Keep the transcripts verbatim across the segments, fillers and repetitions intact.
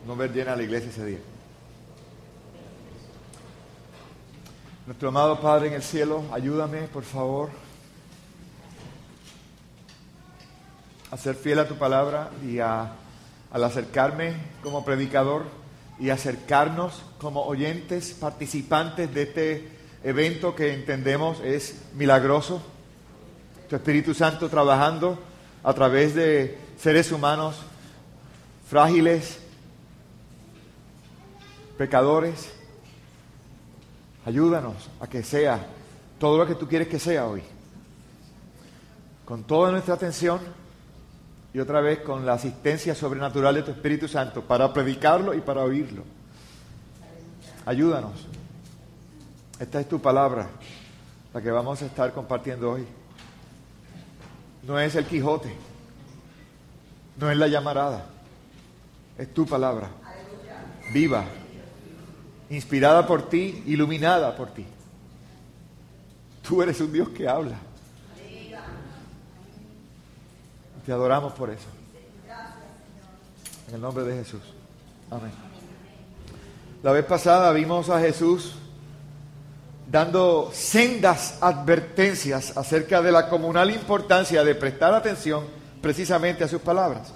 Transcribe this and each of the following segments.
no ver llena la iglesia ese día. Nuestro amado Padre en el cielo, ayúdame, por favor, a ser fiel a tu palabra y a, al acercarme como predicador y acercarnos como oyentes, participantes de este evento que entendemos es milagroso. Tu Espíritu Santo trabajando a través de seres humanos frágiles, pecadores. Ayúdanos a que sea todo lo que tú quieres que sea hoy. Con toda nuestra atención y otra vez con la asistencia sobrenatural de tu Espíritu Santo para predicarlo y para oírlo. Ayúdanos. Esta es tu palabra, la que vamos a estar compartiendo hoy. No es el Quijote, no es la llamarada, es tu palabra, viva, inspirada por ti, iluminada por ti. Tú eres un Dios que habla. Te adoramos por eso. En el nombre de Jesús. Amén. La vez pasada vimos a Jesús dando sendas advertencias acerca de la comunal importancia de prestar atención precisamente a sus palabras.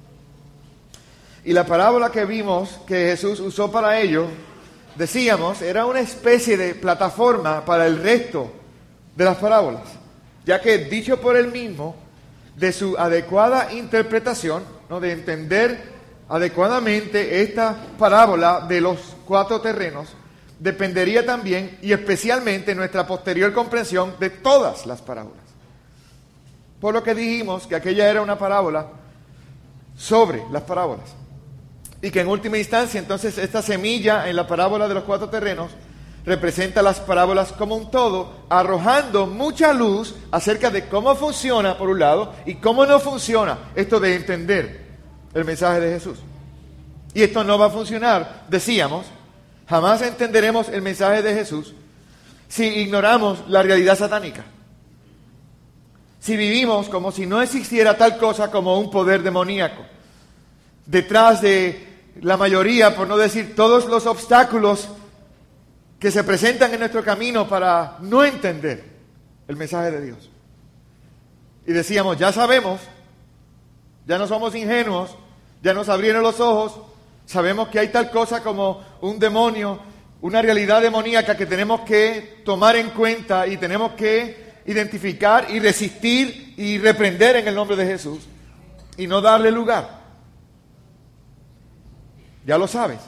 Y la parábola que vimos que Jesús usó para ello, decíamos, era una especie de plataforma para el resto de las parábolas, ya que dicho por él mismo, de su adecuada interpretación, ¿no?, de entender adecuadamente esta parábola de los cuatro terrenos, dependería también y especialmente nuestra posterior comprensión de todas las parábolas. Por lo que dijimos que aquella era una parábola sobre las parábolas. Y que en última instancia, entonces, esta semilla en la parábola de los cuatro terrenos representa las parábolas como un todo, arrojando mucha luz acerca de cómo funciona, por un lado, y cómo no funciona esto de entender el mensaje de Jesús. Y esto no va a funcionar, decíamos, jamás entenderemos el mensaje de Jesús si ignoramos la realidad satánica. Si vivimos como si no existiera tal cosa como un poder demoníaco. Detrás de la mayoría, por no decir todos los obstáculos que se presentan en nuestro camino para no entender el mensaje de Dios. Y decíamos, ya sabemos, ya no somos ingenuos, ya nos abrieron los ojos, sabemos que hay tal cosa como un demonio, una realidad demoníaca que tenemos que tomar en cuenta y tenemos que identificar y resistir y reprender en el nombre de Jesús y no darle lugar. Ya lo sabes.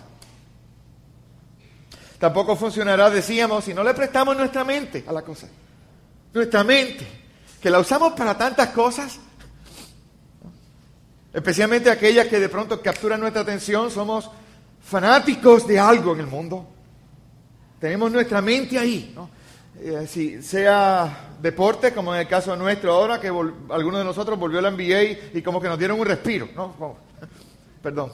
Tampoco funcionará, decíamos, si no le prestamos nuestra mente a la cosa. Nuestra mente, que la usamos para tantas cosas, especialmente aquellas que de pronto capturan nuestra atención. Somos fanáticos de algo en el mundo. Tenemos nuestra mente ahí, ¿no? Eh, si sea deporte, como en el caso nuestro ahora, que vol- algunos de nosotros volvió al N B A y como que nos dieron un respiro, ¿no? Como, perdón.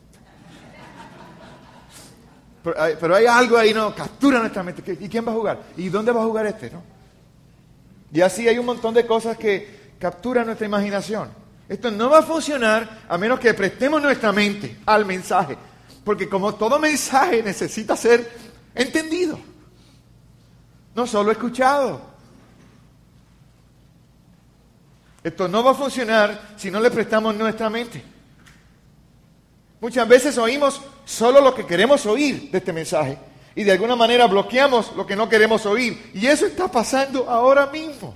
Pero hay, pero hay algo ahí, ¿no? Captura nuestra mente. ¿Y quién va a jugar? ¿Y dónde va a jugar este, no? Y así hay un montón de cosas que capturan nuestra imaginación. Esto no va a funcionar a menos que prestemos nuestra mente al mensaje. Porque como todo mensaje necesita ser entendido. No solo escuchado. Esto no va a funcionar si no le prestamos nuestra mente. Muchas veces oímos solo lo que queremos oír de este mensaje y de alguna manera bloqueamos lo que no queremos oír. Y eso está pasando ahora mismo.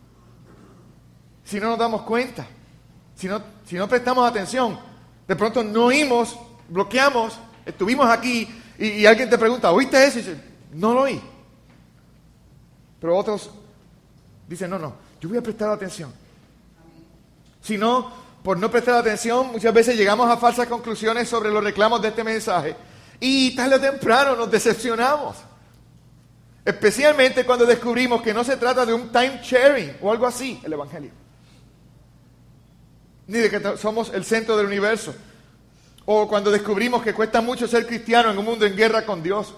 Si no nos damos cuenta, si no, si no prestamos atención, de pronto no oímos, bloqueamos, estuvimos aquí y, y alguien te pregunta, ¿oíste eso? Y dice, no lo oí. Pero otros dicen, no, no, yo voy a prestar atención. Si no, por no prestar atención, muchas veces llegamos a falsas conclusiones sobre los reclamos de este mensaje y tarde o temprano nos decepcionamos. Especialmente cuando descubrimos que no se trata de un time sharing o algo así, el Evangelio. Ni de que somos el centro del universo. O cuando descubrimos que cuesta mucho ser cristiano en un mundo en guerra con Dios.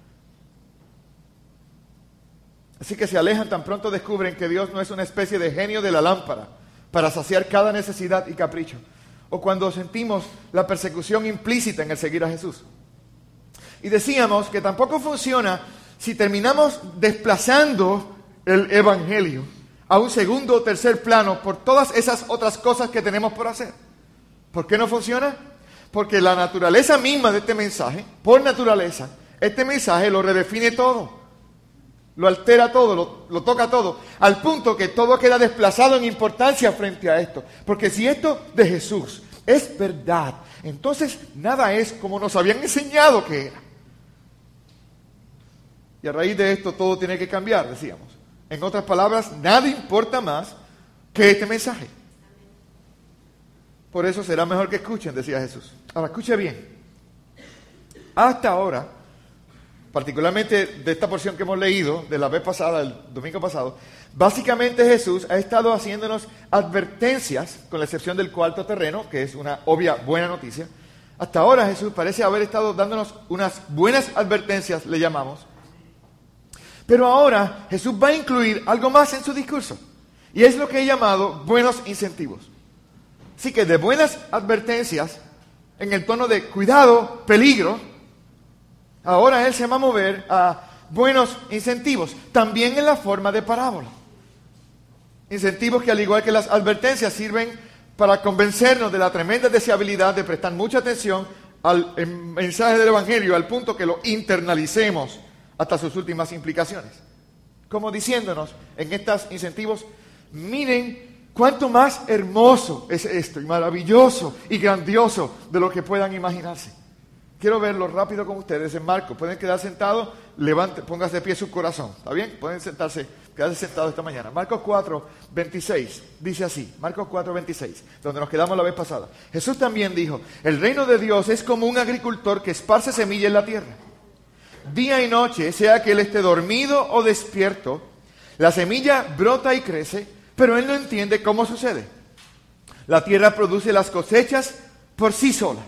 Así que se alejan tan pronto descubren que Dios no es una especie de genio de la lámpara para saciar cada necesidad y capricho. o cuando sentimos la persecución implícita en el seguir a Jesús. Y decíamos que tampoco funciona si terminamos desplazando el Evangelio a un segundo o tercer plano por todas esas otras cosas que tenemos por hacer. ¿Por qué no funciona? Porque la naturaleza misma de este mensaje, por naturaleza, este mensaje lo redefine todo, lo altera todo, lo, lo toca todo, al punto que todo queda desplazado en importancia frente a esto. Porque si esto de Jesús es verdad, entonces nada es como nos habían enseñado que era. Y a raíz de esto todo tiene que cambiar, decíamos. En otras palabras, nada importa más que este mensaje. Por eso será mejor que escuchen, decía Jesús. Ahora, escuche bien. Hasta ahora, particularmente de esta porción que hemos leído, de la vez pasada, el domingo pasado, básicamente Jesús ha estado haciéndonos advertencias, con la excepción del cuarto terreno, que es una obvia buena noticia. Hasta ahora Jesús parece haber estado dándonos unas buenas advertencias, le llamamos. Pero ahora Jesús va a incluir algo más en su discurso. Y es lo que he llamado buenos incentivos. Así que de buenas advertencias, en el tono de cuidado, peligro, ahora Él se va a mover a buenos incentivos, también en la forma de parábola. Incentivos que, al igual que las advertencias, sirven para convencernos de la tremenda deseabilidad de prestar mucha atención al mensaje del Evangelio, al punto que lo internalicemos hasta sus últimas implicaciones. Como diciéndonos en estos incentivos, miren cuánto más hermoso es esto, y maravilloso y grandioso de lo que puedan imaginarse. Quiero verlo rápido con ustedes en Marcos. Pueden quedar sentados, levante, póngase de pie su corazón. ¿Está bien? Pueden sentarse, quedarse sentados esta mañana. Marcos cuatro, veintiséis, dice así. Marcos cuatro, veintiséis, donde nos quedamos la vez pasada. Jesús también dijo, el reino de Dios es como un agricultor que esparce semilla en la tierra. Día y noche, sea que él esté dormido o despierto, la semilla brota y crece, pero él no entiende cómo sucede. La tierra produce las cosechas por sí sola.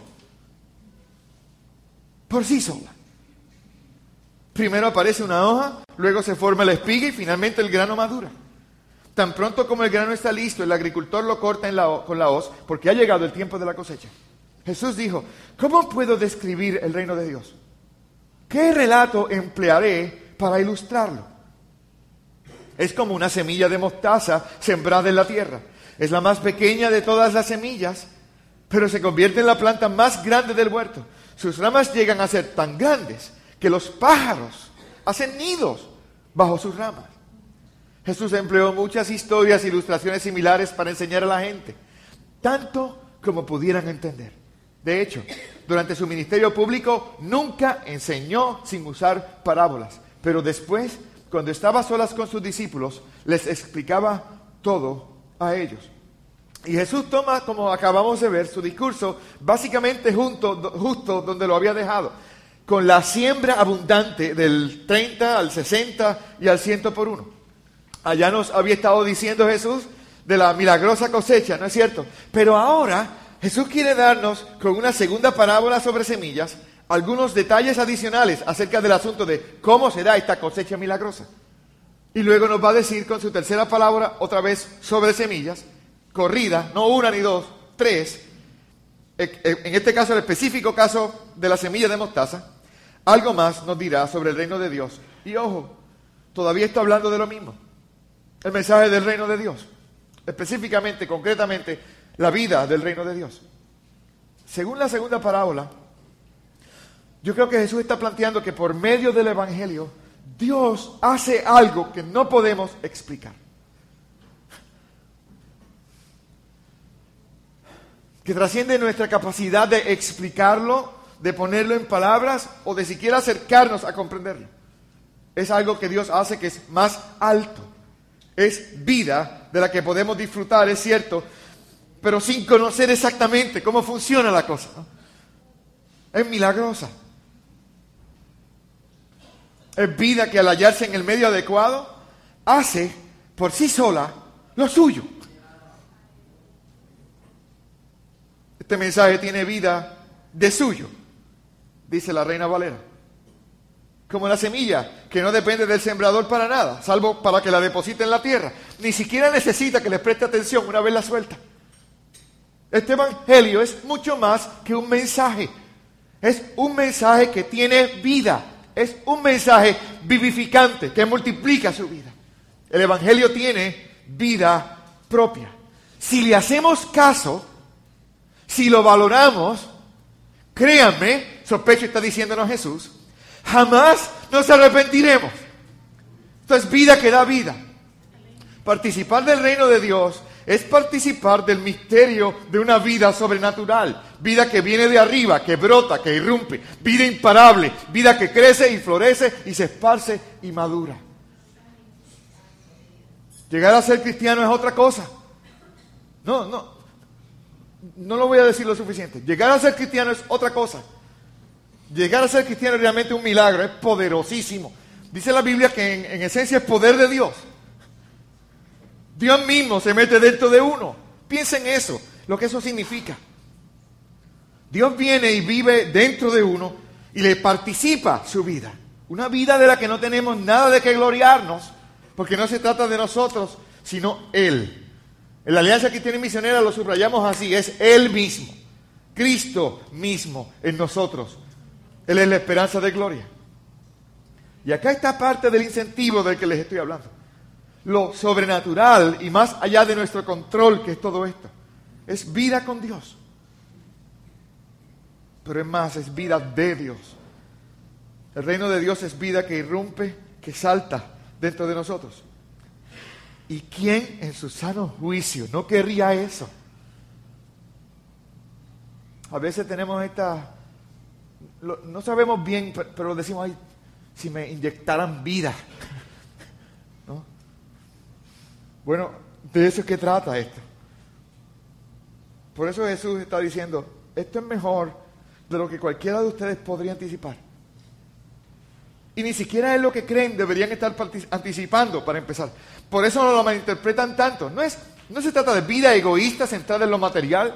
Por sí sola. Primero aparece una hoja, luego se forma la espiga y finalmente el grano madura. Tan pronto como el grano está listo, el agricultor lo corta en la, con la hoz, porque ha llegado el tiempo de la cosecha. Jesús dijo, ¿cómo puedo describir el reino de Dios? ¿Qué relato emplearé para ilustrarlo? Es como una semilla de mostaza sembrada en la tierra. Es la más pequeña de todas las semillas, pero se convierte en la planta más grande del huerto. Sus ramas llegan a ser tan grandes que los pájaros hacen nidos bajo sus ramas. Jesús empleó muchas historias e ilustraciones similares para enseñar a la gente, tanto como pudieran entender. De hecho, durante su ministerio público nunca enseñó sin usar parábolas, pero después, cuando estaba a solas con sus discípulos, les explicaba todo a ellos. Y Jesús toma, como acabamos de ver, su discurso básicamente junto, justo donde lo había dejado, con la siembra abundante del treinta al sesenta y al cien por uno. Allá nos había estado diciendo Jesús de la milagrosa cosecha, ¿no es cierto? Pero ahora Jesús quiere darnos, con una segunda parábola sobre semillas, algunos detalles adicionales acerca del asunto de cómo será esta cosecha milagrosa. Y luego nos va a decir con su tercera palabra, otra vez sobre semillas, corrida, no una ni dos, tres, en este caso, el específico caso de la semilla de mostaza, algo más nos dirá sobre el reino de Dios. Y ojo, todavía está hablando de lo mismo, el mensaje del reino de Dios, específicamente, concretamente, la vida del reino de Dios. Según la segunda parábola, yo creo que Jesús está planteando que por medio del Evangelio, Dios hace algo que no podemos explicar. Que trasciende nuestra capacidad de explicarlo, de ponerlo en palabras o de siquiera acercarnos a comprenderlo. Es algo que Dios hace que es más alto. Es vida de la que podemos disfrutar, es cierto, pero sin conocer exactamente cómo funciona la cosa, ¿no? Es milagrosa. Es vida que al hallarse en el medio adecuado, hace por sí sola lo suyo. Este mensaje tiene vida de suyo, dice la Reina Valera. Como la semilla, que no depende del sembrador para nada, salvo para que la deposite en la tierra. Ni siquiera necesita que le preste atención una vez la suelta. Este evangelio es mucho más que un mensaje. Es un mensaje que tiene vida. Es un mensaje vivificante que multiplica su vida. El evangelio tiene vida propia. Si le hacemos caso, si lo valoramos, créanme, sospecho está diciéndonos Jesús, jamás nos arrepentiremos. Esto es vida que da vida. Participar del reino de Dios es participar del misterio de una vida sobrenatural, vida que viene de arriba, que brota, que irrumpe, vida imparable, vida que crece y florece y se esparce y madura. Llegar a ser cristiano es otra cosa. No, no, no lo voy a decir lo suficiente. Llegar a ser cristiano es otra cosa. Llegar a ser cristiano es realmente un milagro, es poderosísimo. Dice la Biblia que en, en esencia es poder de Dios. Dios mismo se mete dentro de uno. Piensa en eso, lo que eso significa. Dios viene y vive dentro de uno y le participa su vida. Una vida de la que no tenemos nada de qué gloriarnos, porque no se trata de nosotros, sino Él. En la Alianza Cristiana y Misionera lo subrayamos así, es Él mismo, Cristo mismo en nosotros. Él es la esperanza de gloria. Y acá está parte del incentivo del que les estoy hablando. Lo sobrenatural y más allá de nuestro control, que es todo esto, es vida con Dios. Pero es más, es vida de Dios. El reino de Dios es vida que irrumpe, que salta dentro de nosotros. ¿Y quién en su sano juicio no querría eso? A veces tenemos esta... Lo, no sabemos bien, pero, pero decimos, ay, si me inyectaran vida. ¿No? Bueno, de eso es que trata esto. Por eso Jesús está diciendo, esto es mejor de lo que cualquiera de ustedes podría anticipar. Y ni siquiera es lo que creen, deberían estar partic- anticipando para empezar. Por eso no lo malinterpretan tanto. No, es, no se trata de vida egoísta centrada en lo material.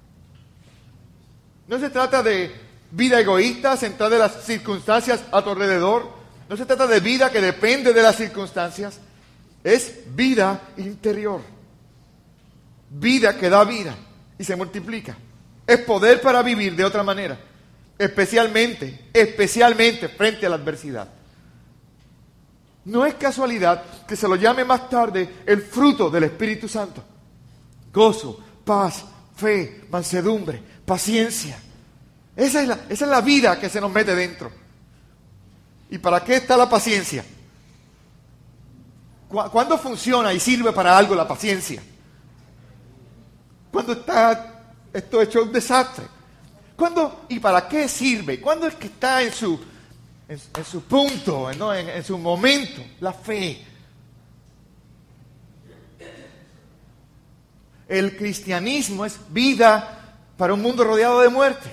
No se trata de vida egoísta centrada en las circunstancias a tu alrededor. No se trata de vida que depende de las circunstancias. Es vida interior. Vida que da vida y se multiplica. Es poder para vivir de otra manera. Especialmente, especialmente frente a la adversidad. No es casualidad que se lo llame más tarde el fruto del Espíritu Santo. Gozo, paz, fe, mansedumbre, paciencia. Esa es la, esa es la vida que se nos mete dentro. ¿Y para qué está la paciencia? ¿Cu- ¿Cuándo funciona y sirve para algo la paciencia? Cuando está esto hecho un desastre. ¿Cuándo y para qué sirve? ¿Cuándo es que está en su, en, en su punto, ¿no? en, en su momento? La fe. El cristianismo es vida para un mundo rodeado de muerte.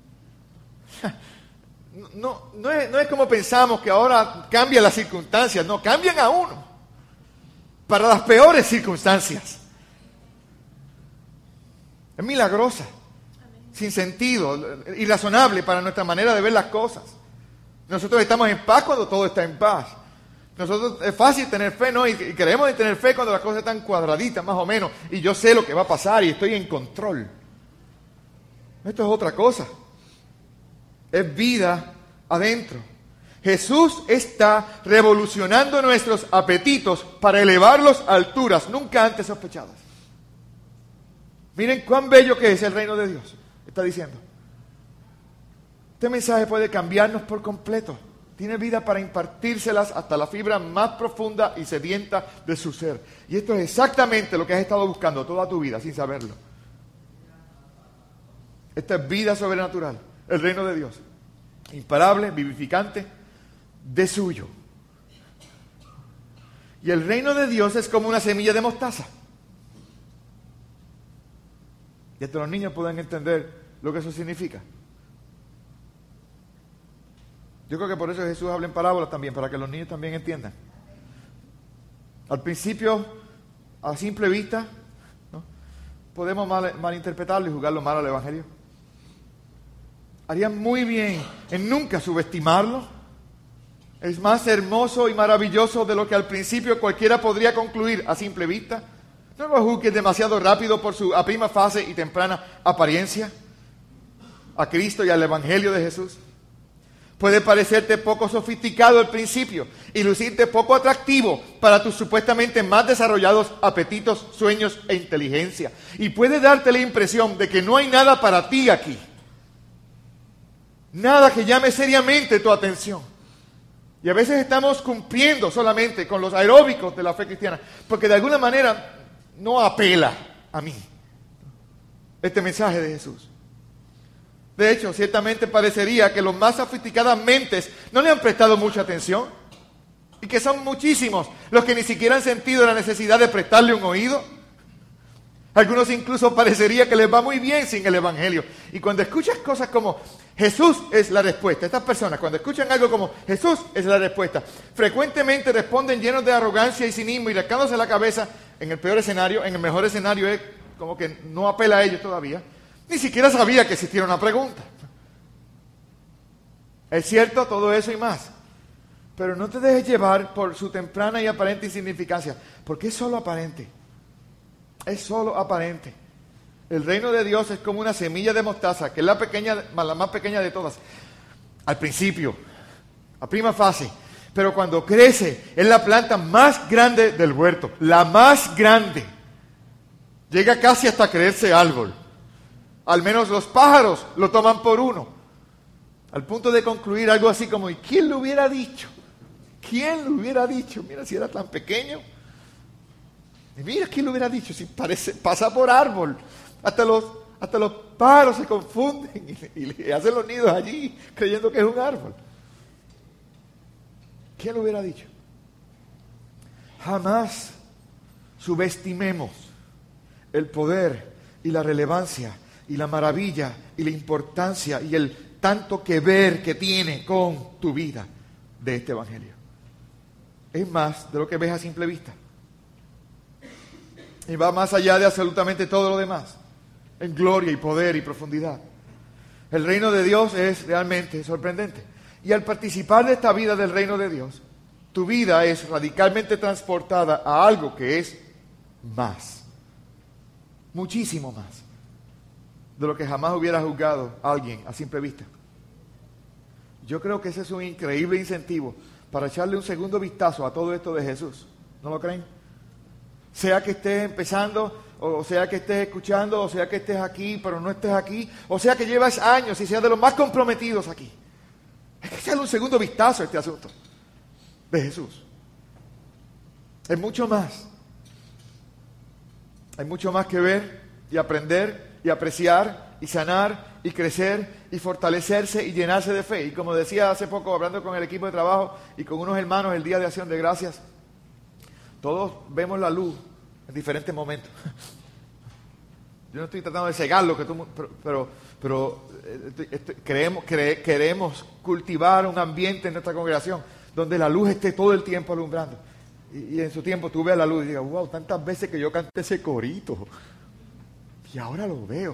No, no, no, es, no es como pensamos que ahora cambian las circunstancias. No, cambian a uno. Para las peores circunstancias. Es milagrosa. Sin sentido, irrazonable para nuestra manera de ver las cosas. Nosotros estamos en paz cuando todo está en paz. Nosotros es fácil tener fe, ¿no? Y, y queremos tener fe cuando las cosas están cuadraditas, más o menos, y yo sé lo que va a pasar y estoy en control. Esto es otra cosa. Es vida adentro. Jesús está revolucionando nuestros apetitos para elevarlos a alturas nunca antes sospechadas. Miren cuán bello que es el reino de Dios. Está diciendo, este mensaje puede cambiarnos por completo. Tiene vida para impartírselas hasta la fibra más profunda y sedienta de su ser. Y esto es exactamente lo que has estado buscando toda tu vida sin saberlo. Esta es vida sobrenatural, el reino de Dios. Imparable, vivificante, de suyo. Y el reino de Dios es como una semilla de mostaza. Y hasta los niños pueden entender lo que eso significa. Yo creo que por eso Jesús habla en parábolas también, para que los niños también entiendan. Al principio, a simple vista, ¿no? podemos mal, malinterpretarlo y jugarlo mal al Evangelio. Harían muy bien en nunca subestimarlo. Es más hermoso y maravilloso de lo que al principio cualquiera podría concluir a simple vista. No lo juzgues demasiado rápido por su a prima fase y temprana apariencia a Cristo y al Evangelio de Jesús. Puede parecerte poco sofisticado al principio y lucirte poco atractivo para tus supuestamente más desarrollados apetitos, sueños e inteligencia. Y puede darte la impresión de que no hay nada para ti aquí. Nada que llame seriamente tu atención. Y a veces estamos cumpliendo solamente con los aeróbicos de la fe cristiana, porque de alguna manera no apela a mí este mensaje de Jesús. De hecho, ciertamente parecería que los más sofisticadas mentes no le han prestado mucha atención y que son muchísimos los que ni siquiera han sentido la necesidad de prestarle un oído. Algunos incluso parecería que les va muy bien sin el Evangelio. Y cuando escuchas cosas como Jesús es la respuesta, estas personas cuando escuchan algo como Jesús es la respuesta, frecuentemente responden llenos de arrogancia y cinismo y rascándose la cabeza en el peor escenario. En el mejor escenario es como que no apela a ellos todavía. Ni siquiera sabía que existiera una pregunta. Es cierto todo eso y más. Pero no te dejes llevar por su temprana y aparente insignificancia, porque es solo aparente. Es solo aparente. El reino de Dios es como una semilla de mostaza, que es la pequeña, la más pequeña de todas. Al principio, a prima fase. Pero cuando crece, es la planta más grande del huerto. La más grande. Llega casi hasta creerse árbol. Al menos los pájaros lo toman por uno. Al punto de concluir algo así como, ¿y quién lo hubiera dicho? ¿Quién lo hubiera dicho? Mira, si era tan pequeño. Y mira, ¿quién lo hubiera dicho? Si parece, pasa por árbol. Hasta los, hasta los pájaros se confunden y, y hacen los nidos allí creyendo que es un árbol. ¿Quién lo hubiera dicho? Jamás subestimemos el poder y la relevancia y la maravilla y la importancia y el tanto que ver que tiene con tu vida de este Evangelio. Es más de lo que ves a simple vista. Y va más allá de absolutamente todo lo demás, en gloria y poder y profundidad. El reino de Dios es realmente sorprendente. Y al participar de esta vida del reino de Dios, tu vida es radicalmente transportada a algo que es más, muchísimo más, de lo que jamás hubiera juzgado a alguien a simple vista. Yo creo que ese es un increíble incentivo para echarle un segundo vistazo a todo esto de Jesús. ¿No lo creen? Sea que estés empezando, o sea que estés escuchando, o sea que estés aquí, pero no estés aquí, o sea que llevas años y seas de los más comprometidos aquí. Hay que echarle un segundo vistazo a este asunto de Jesús. Es mucho más. Hay mucho más que ver y aprender y apreciar y sanar y crecer y fortalecerse y llenarse de fe. Y como decía hace poco hablando con el equipo de trabajo y con unos hermanos el Día de Acción de Gracias, todos vemos la luz en diferentes momentos. Yo no estoy tratando de cegar lo que tú, pero, pero, pero estoy, estoy, creemos, cre, queremos cultivar un ambiente en nuestra congregación donde la luz esté todo el tiempo alumbrando. Y, y en su tiempo tú veas la luz y digas, wow, tantas veces que yo canté ese corito y ahora lo veo.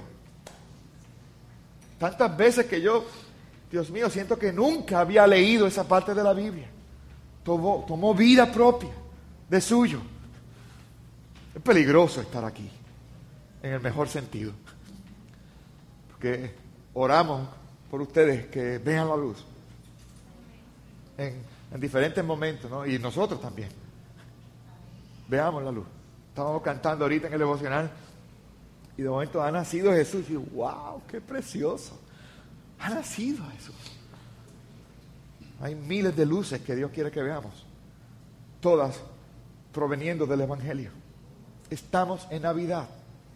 Tantas veces que yo, Dios mío, siento que nunca había leído esa parte de la Biblia. Tomó, tomó vida propia de suyo. Es peligroso estar aquí, en el mejor sentido. Porque oramos por ustedes que vean la luz en, en diferentes momentos, ¿no? Y nosotros también. Veamos la luz. Estábamos cantando ahorita en el devocional y de momento ha nacido Jesús. Y wow, qué precioso. Ha nacido Jesús. Hay miles de luces que Dios quiere que veamos. Todas proveniendo del Evangelio. Estamos en Navidad.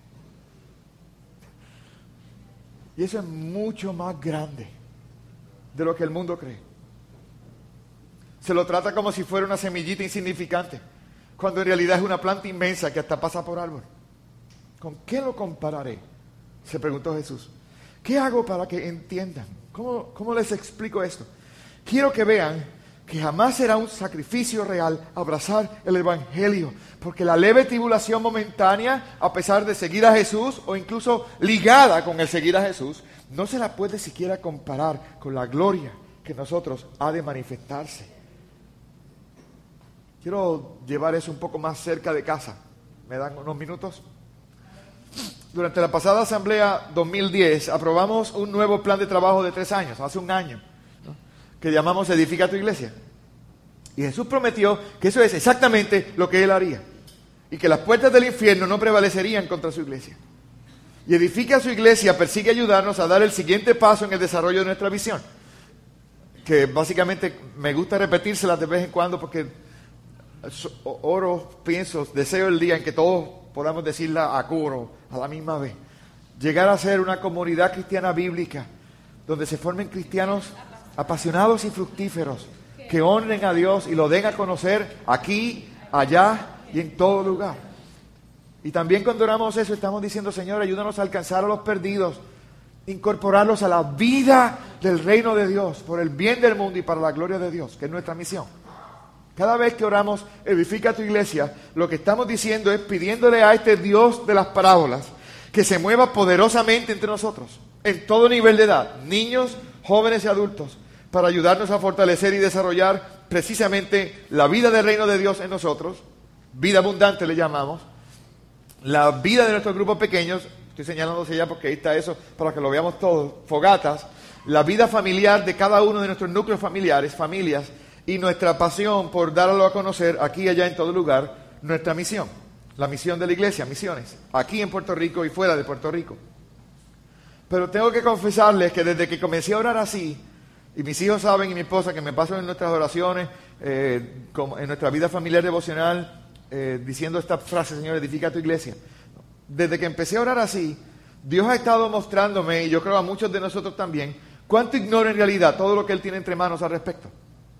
Y eso es mucho más grande de lo que el mundo cree. Se lo trata como si fuera una semillita insignificante, cuando en realidad es una planta inmensa que hasta pasa por árbol. ¿Con qué lo compararé?, se preguntó Jesús. ¿Qué hago para que entiendan? ¿Cómo, cómo les explico esto? Quiero que vean que jamás será un sacrificio real abrazar el Evangelio, porque la leve tribulación momentánea, a pesar de seguir a Jesús, o incluso ligada con el seguir a Jesús, no se la puede siquiera comparar con la gloria que nosotros ha de manifestarse. Quiero llevar eso un poco más cerca de casa. ¿Me dan unos minutos? Durante la pasada asamblea dos mil diez aprobamos un nuevo plan de trabajo de tres años, hace un año, ¿no? Que llamamos Edifica tu Iglesia. Y Jesús prometió que eso es exactamente lo que Él haría. Y que las puertas del infierno no prevalecerían contra su iglesia. Y Edifica su Iglesia persigue ayudarnos a dar el siguiente paso en el desarrollo de nuestra visión. Que básicamente me gusta repetírselas de vez en cuando porque oro, pienso, deseo el día en que todos podamos decirla a coro, a la misma vez. Llegar a ser una comunidad cristiana bíblica, donde se formen cristianos apasionados y fructíferos, que honren a Dios y lo den a conocer aquí, allá y en todo lugar. Y también cuando oramos eso estamos diciendo: Señor, ayúdanos a alcanzar a los perdidos, incorporarlos a la vida del reino de Dios, por el bien del mundo y para la gloria de Dios, que es nuestra misión. Cada vez que oramos, edifica tu iglesia, lo que estamos diciendo es pidiéndole a este Dios de las parábolas que se mueva poderosamente entre nosotros, en todo nivel de edad, niños, jóvenes y adultos, para ayudarnos a fortalecer y desarrollar precisamente la vida del reino de Dios en nosotros, vida abundante le llamamos, la vida de nuestros grupos pequeños, estoy señalándose ya porque ahí está eso para que lo veamos todos, fogatas, la vida familiar de cada uno de nuestros núcleos familiares, familias, y nuestra pasión por darlo a conocer aquí y allá en todo lugar, nuestra misión, la misión de la iglesia, misiones, aquí en Puerto Rico y fuera de Puerto Rico. Pero tengo que confesarles que desde que comencé a orar así, y mis hijos saben y mi esposa que me paso en nuestras oraciones, eh, como en nuestra vida familiar devocional, eh, diciendo esta frase: Señor, edifica tu iglesia. Desde que empecé a orar así, Dios ha estado mostrándome, y yo creo a muchos de nosotros también, cuánto ignoro en realidad todo lo que Él tiene entre manos al respecto.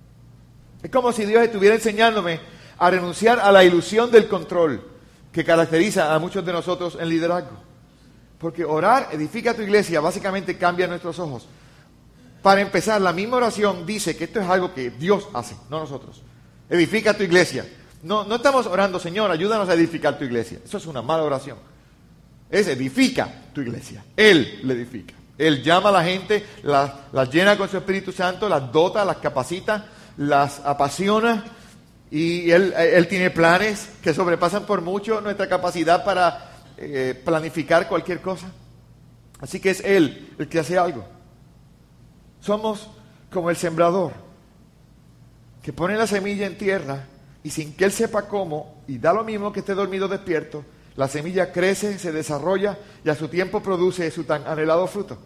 Es como si Dios estuviera enseñándome a renunciar a la ilusión del control que caracteriza a muchos de nosotros en liderazgo. Porque orar, edifica tu iglesia, básicamente cambia nuestros ojos. Para empezar, la misma oración dice que esto es algo que Dios hace, no nosotros. Edifica tu iglesia. No, no estamos orando: Señor, ayúdanos a edificar tu iglesia. Eso es una mala oración. Es edifica tu iglesia. Él le edifica. Él llama a la gente, las, las llena con su Espíritu Santo, las dota, las capacita, las apasiona. Y Él, él tiene planes que sobrepasan por mucho nuestra capacidad para eh, planificar cualquier cosa. Así que es Él el que hace algo. Somos como el sembrador, que pone la semilla en tierra y sin que Él sepa cómo, y da lo mismo que esté dormido o despierto, la semilla crece, se desarrolla y a su tiempo produce su tan anhelado fruto.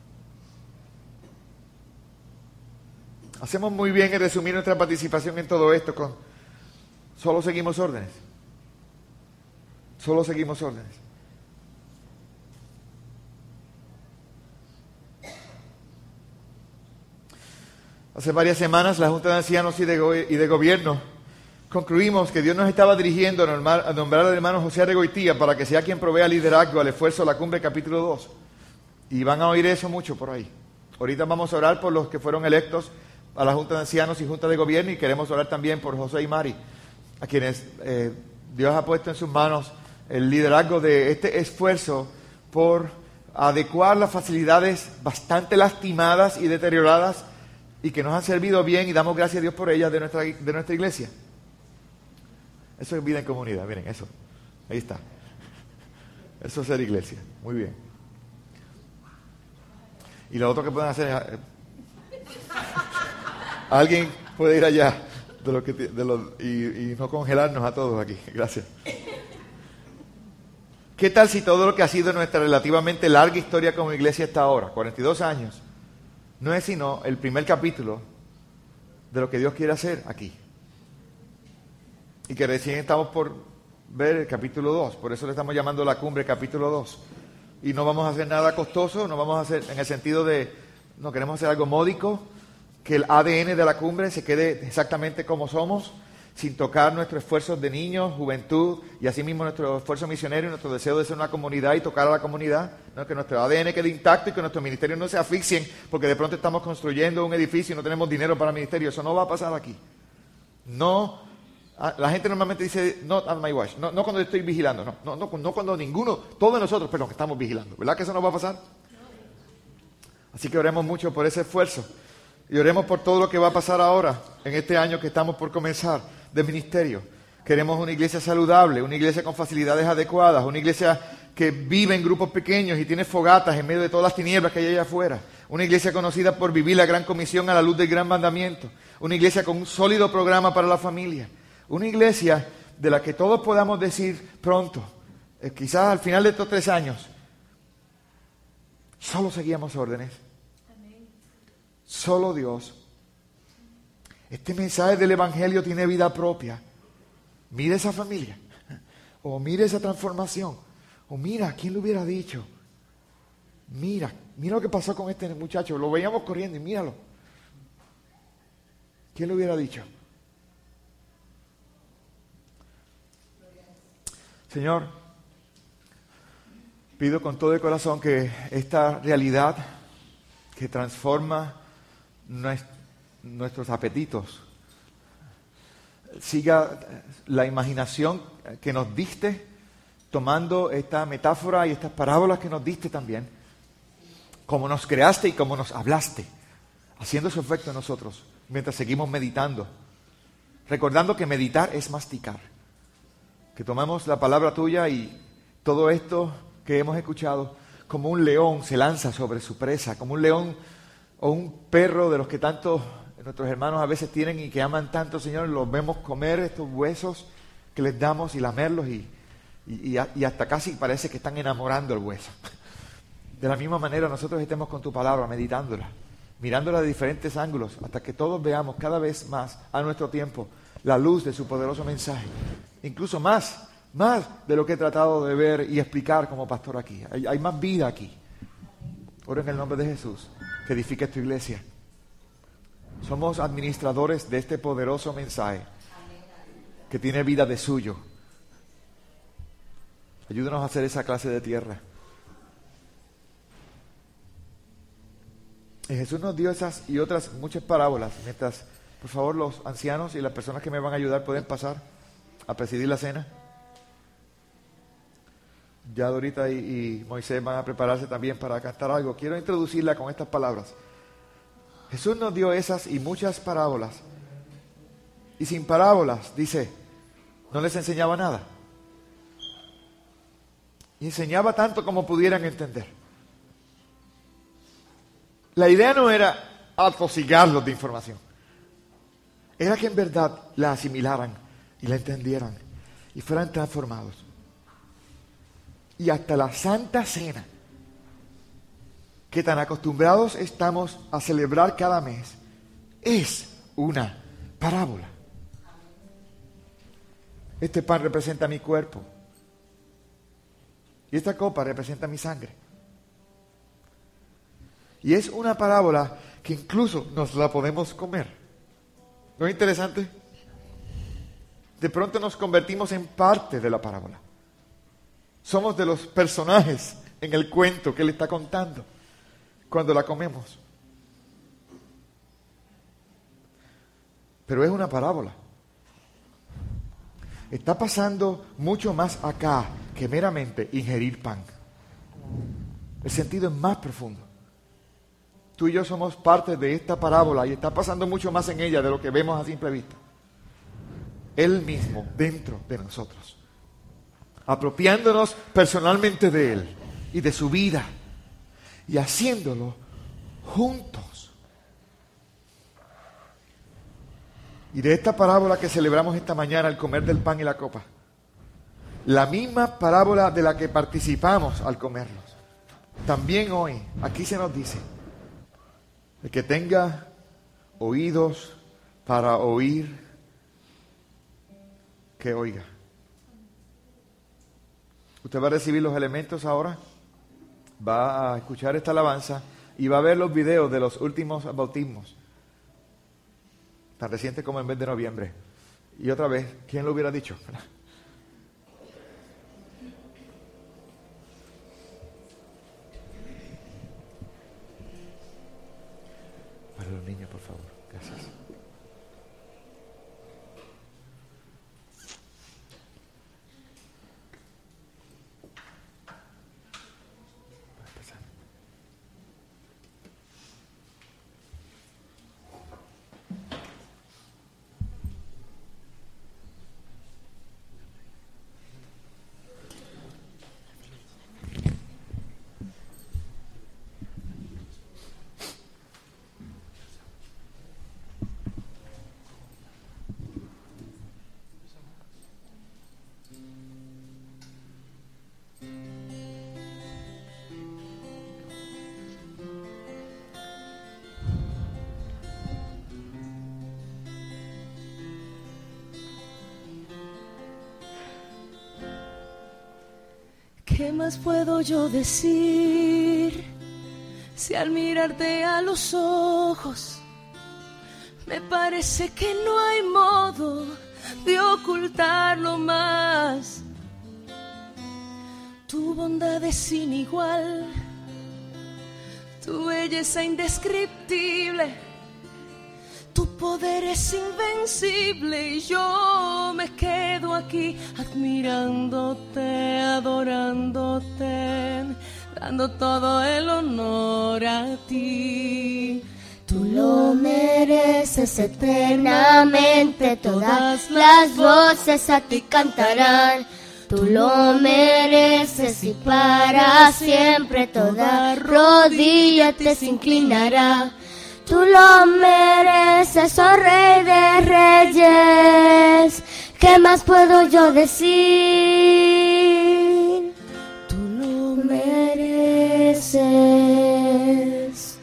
Hacemos muy bien en resumir nuestra participación en todo esto con: solo seguimos órdenes. Solo seguimos órdenes. Hace varias semanas la Junta de Ancianos y de, go- y de Gobierno concluimos que Dios nos estaba dirigiendo a nombrar, a nombrar al hermano José Arregoitía para que sea quien provea liderazgo al esfuerzo de la Cumbre capítulo dos. Y van a oír eso mucho por ahí. Ahorita vamos a orar por los que fueron electos a la Junta de Ancianos y Junta de Gobierno, y queremos orar también por José y Mari, a quienes eh, Dios ha puesto en sus manos el liderazgo de este esfuerzo por adecuar las facilidades bastante lastimadas y deterioradas y que nos han servido bien, y damos gracias a Dios por ellas, de nuestra, de nuestra iglesia. Eso es vida en comunidad, miren, eso. Ahí está. Eso es ser iglesia. Muy bien. Y lo otro que pueden hacer es... Alguien puede ir allá de lo que, de lo, y, y no congelarnos a todos aquí. Gracias. ¿Qué tal si todo lo que ha sido nuestra relativamente larga historia como iglesia hasta ahora, cuarenta y dos años, no es sino el primer capítulo de lo que Dios quiere hacer aquí? Y que recién estamos por ver el capítulo dos, por eso le estamos llamando la cumbre capítulo dos. Y no vamos a hacer nada costoso, no vamos a hacer en el sentido de, no queremos hacer algo módico, que el A D N de la cumbre se quede exactamente como somos, sin tocar nuestros esfuerzos de niños, juventud y asimismo nuestro esfuerzo misionero y nuestro deseo de ser una comunidad y tocar a la comunidad, ¿no? Que nuestro A D N quede intacto y que nuestros ministerios no se asfixien porque de pronto estamos construyendo un edificio y no tenemos dinero para el ministerio. Eso no va a pasar aquí. No, la gente normalmente dice, not at my watch, no, no cuando estoy vigilando, no, no, no, no cuando ninguno, todos nosotros, perdón, que estamos vigilando. ¿Verdad que eso no va a pasar? Así que oremos mucho por ese esfuerzo y oremos por todo lo que va a pasar ahora, en este año que estamos por comenzar de ministerio. Queremos una iglesia saludable, una iglesia con facilidades adecuadas, una iglesia que vive en grupos pequeños y tiene fogatas en medio de todas las tinieblas que hay allá afuera. Una iglesia conocida por vivir la gran comisión a la luz del gran mandamiento. Una iglesia con un sólido programa para la familia. Una iglesia de la que todos podamos decir pronto, eh, quizás al final de estos tres años, solo seguíamos órdenes. Solo Dios. Este mensaje del Evangelio tiene vida propia. Mira esa familia, o mira esa transformación, o mira, ¿quién lo hubiera dicho? Mira, mira lo que pasó con este muchacho, lo veíamos corriendo y míralo. ¿Quién lo hubiera dicho? Señor, pido con todo el corazón que esta realidad que transforma nuestros apetitos siga la imaginación que nos diste, tomando esta metáfora y estas parábolas que nos diste también, como nos creaste y como nos hablaste, haciendo su efecto en nosotros, mientras seguimos meditando, recordando que meditar es masticar, que tomamos la palabra tuya y todo esto que hemos escuchado, como un león se lanza sobre su presa, como un león o un perro de los que tanto nuestros hermanos a veces tienen y que aman tanto, Señor, los vemos comer estos huesos que les damos y lamerlos y, y, y hasta casi parece que están enamorando el hueso. De la misma manera nosotros estemos con tu palabra, meditándola, mirándola de diferentes ángulos, hasta que todos veamos cada vez más a nuestro tiempo la luz de su poderoso mensaje. Incluso más, más de lo que he tratado de ver y explicar como pastor aquí. Hay, hay más vida aquí. Oro en el nombre de Jesús, que edifique tu iglesia. Somos administradores de este poderoso mensaje que tiene vida de suyo. Ayúdanos a hacer esa clase de tierra. Y Jesús nos dio esas y otras muchas parábolas. Mientras, por favor, los ancianos y las personas que me van a ayudar pueden pasar a presidir la cena. Ya Dorita y, y Moisés van a prepararse también para cantar algo. Quiero introducirla con estas palabras. Jesús nos dio esas y muchas parábolas. Y sin parábolas, dice, no les enseñaba nada. Y enseñaba tanto como pudieran entender. La idea no era atosigarlos de información. Era que en verdad la asimilaran y la entendieran y fueran transformados. Y hasta la Santa Cena, que tan acostumbrados estamos a celebrar cada mes, es una parábola. Este pan representa mi cuerpo y esta copa representa mi sangre. Y es una parábola que incluso nos la podemos comer. ¿No es interesante? De pronto nos convertimos en parte de la parábola. Somos de los personajes en el cuento que él está contando cuando la comemos. Pero es una parábola. Está pasando mucho más acá que meramente ingerir pan. El sentido es más profundo. Tú y yo somos parte de esta parábola y está pasando mucho más en ella de lo que vemos a simple vista. Él mismo dentro de nosotros, apropiándonos personalmente de Él y de su vida y haciéndolo juntos. Y de esta parábola que celebramos esta mañana al comer del pan y la copa, la misma parábola de la que participamos al comerlos, también hoy, aquí se nos dice, el que tenga oídos para oír, que oiga. Usted va a recibir los elementos ahora, va a escuchar esta alabanza y va a ver los videos de los últimos bautismos, tan recientes como el mes de noviembre. Y otra vez, ¿quién lo hubiera dicho? Para los niños, por favor. Gracias. ¿Qué más puedo yo decir? Si al mirarte a los ojos me parece que no hay modo de ocultarlo más. Tu bondad es sin igual, tu belleza indescriptible, tu poder es invencible y yo me quedo aquí admirándote, adorándote, dando todo el honor a ti. Tú lo mereces eternamente, todas las voces a ti cantarán. Tú lo mereces y para siempre toda rodilla te se inclinará. Tú lo mereces, oh Rey de Reyes, ¿qué más puedo yo decir? Tú lo mereces.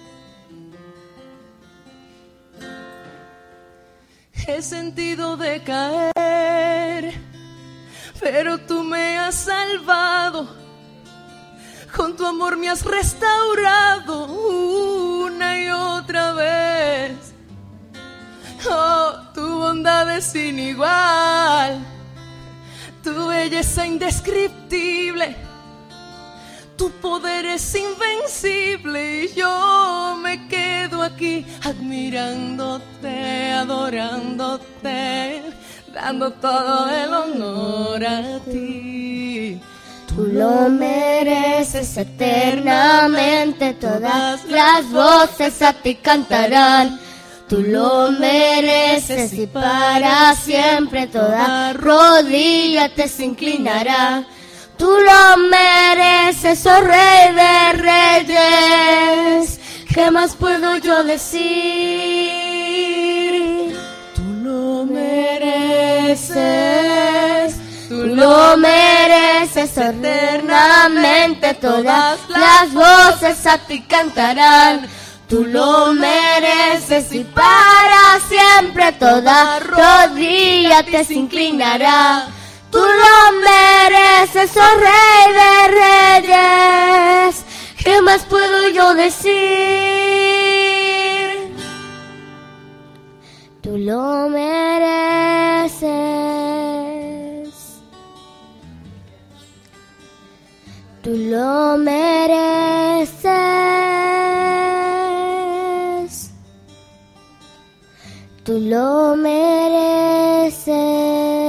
He sentido de caer, pero tú me has salvado. Con tu amor me has restaurado una y otra vez. Oh, tu bondad es sin igual, tu belleza indescriptible, tu poder es invencible y yo me quedo aquí admirándote, adorándote, dando todo el honor a ti. Tú lo mereces eternamente, todas las voces a ti cantarán. Tú lo mereces y para siempre toda rodilla te se inclinará. Tú lo mereces, oh Rey de Reyes, ¿qué más puedo yo decir? Tú lo mereces. Tú lo mereces eternamente, todas las voces a ti cantarán. Tú lo mereces y para siempre toda rodilla te se inclinará. Tú lo mereces, oh Rey de Reyes, ¿qué más puedo yo decir? Tú lo mereces. Tú lo mereces. Tú lo mereces.